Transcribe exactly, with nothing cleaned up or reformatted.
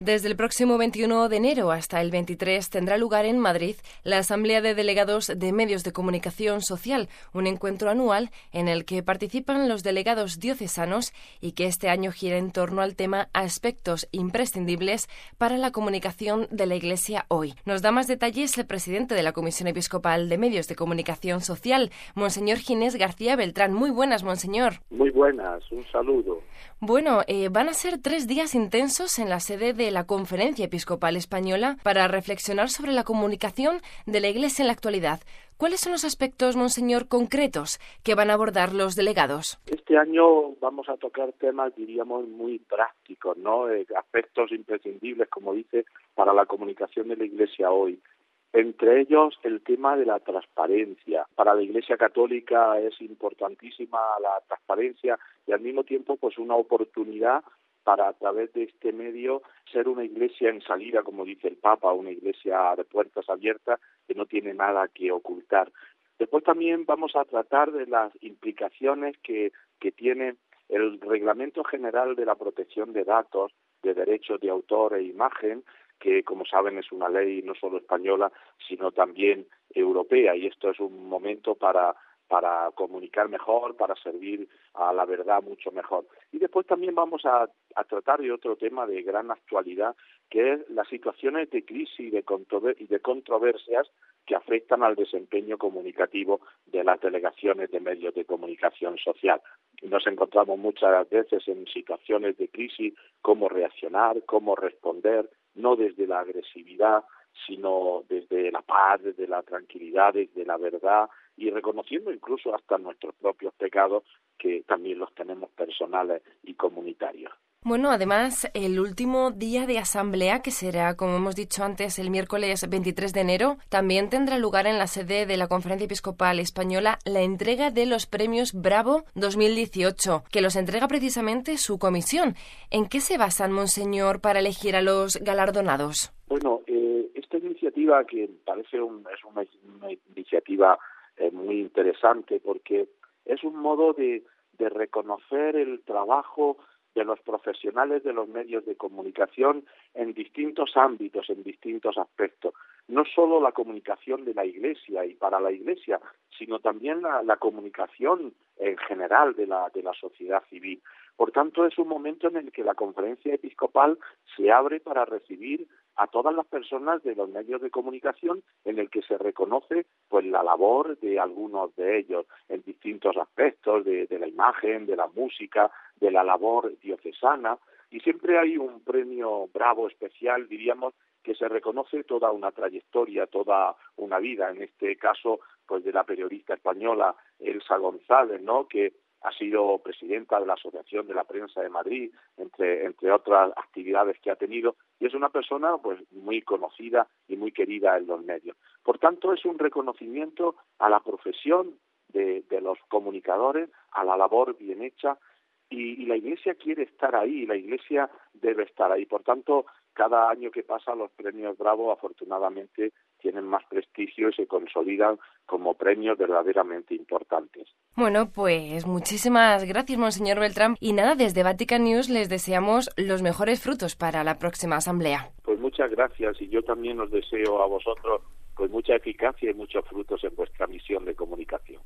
Desde el próximo veintiuno de enero hasta el veintitrés tendrá lugar en Madrid la Asamblea de Delegados de Medios de Comunicación Social, un encuentro anual en el que participan los delegados diocesanos y que este año gira en torno al tema aspectos imprescindibles para la comunicación de la Iglesia hoy. Nos da más detalles el presidente de la Comisión Episcopal de Medios de Comunicación Social, Monseñor Ginés García Beltrán. Muy buenas, Monseñor. Muy buenas, un saludo. Bueno, eh, van a ser tres días intensos en la sede de la Conferencia Episcopal Española para reflexionar sobre la comunicación de la Iglesia en la actualidad. ¿Cuáles son los aspectos, Monseñor, concretos que van a abordar los delegados? Este año vamos a tocar temas, diríamos, muy prácticos, ¿no? Eh, aspectos imprescindibles, como dice, para la comunicación de la Iglesia hoy. Entre ellos, el tema de la transparencia. Para la Iglesia Católica es importantísima la transparencia y al mismo tiempo, pues, una oportunidad para, a través de este medio, ser una iglesia en salida, como dice el Papa, una iglesia de puertas abiertas que no tiene nada que ocultar. Después también vamos a tratar de las implicaciones que, que tiene el Reglamento General de la Protección de Datos, de Derechos de Autor e Imagen, que, como saben, es una ley no solo española, sino también europea, y esto es un momento para para comunicar mejor, para servir a la verdad mucho mejor. Y después también vamos a, a tratar de otro tema de gran actualidad, que es las situaciones de crisis y de, controver- y de controversias que afectan al desempeño comunicativo de las delegaciones de medios de comunicación social. Y nos encontramos muchas veces en situaciones de crisis, cómo reaccionar, cómo responder, no desde la agresividad, sino desde la paz, desde la tranquilidad, desde la verdad, y reconociendo incluso hasta nuestros propios pecados, que también los tenemos personales y comunitarios. Bueno, además, el último día de asamblea, que será, como hemos dicho antes, el miércoles veintitrés de enero, también tendrá lugar en la sede de la Conferencia Episcopal Española la entrega de los premios Bravo dos mil dieciocho, que los entrega precisamente su comisión. ¿En qué se basan, Monseñor, para elegir a los galardonados? Bueno, eh, esta iniciativa, que parece un, es una, una iniciativa eh, muy interesante, porque es un modo de, de reconocer el trabajo de los profesionales de los medios de comunicación en distintos ámbitos, en distintos aspectos. No solo la comunicación de la Iglesia y para la Iglesia, sino también la, la comunicación en general de la, de la sociedad civil. Por tanto, es un momento en el que la Conferencia Episcopal se abre para recibir a todas las personas de los medios de comunicación, en el que se reconoce pues la labor de algunos de ellos en distintos aspectos de, de la imagen, de la música, de la labor diocesana, y siempre hay un premio Bravo especial, diríamos, que se reconoce toda una trayectoria, toda una vida, en este caso pues de la periodista española Elsa González, ¿no?, que ha sido presidenta de la Asociación de la Prensa de Madrid, entre entre otras actividades que ha tenido, y es una persona pues muy conocida y muy querida en los medios. Por tanto, es un reconocimiento a la profesión de, de los comunicadores, a la labor bien hecha, y, y la Iglesia quiere estar ahí, la Iglesia debe estar ahí. Por tanto, cada año que pasa, los premios Bravo, afortunadamente, tienen más prestigio y se consolidan como premios verdaderamente importantes. Bueno, pues muchísimas gracias, Monseñor Beltrán. Y nada, desde Vatican News les deseamos los mejores frutos para la próxima asamblea. Pues muchas gracias, y yo también os deseo a vosotros pues mucha eficacia y muchos frutos en vuestra misión de comunicación.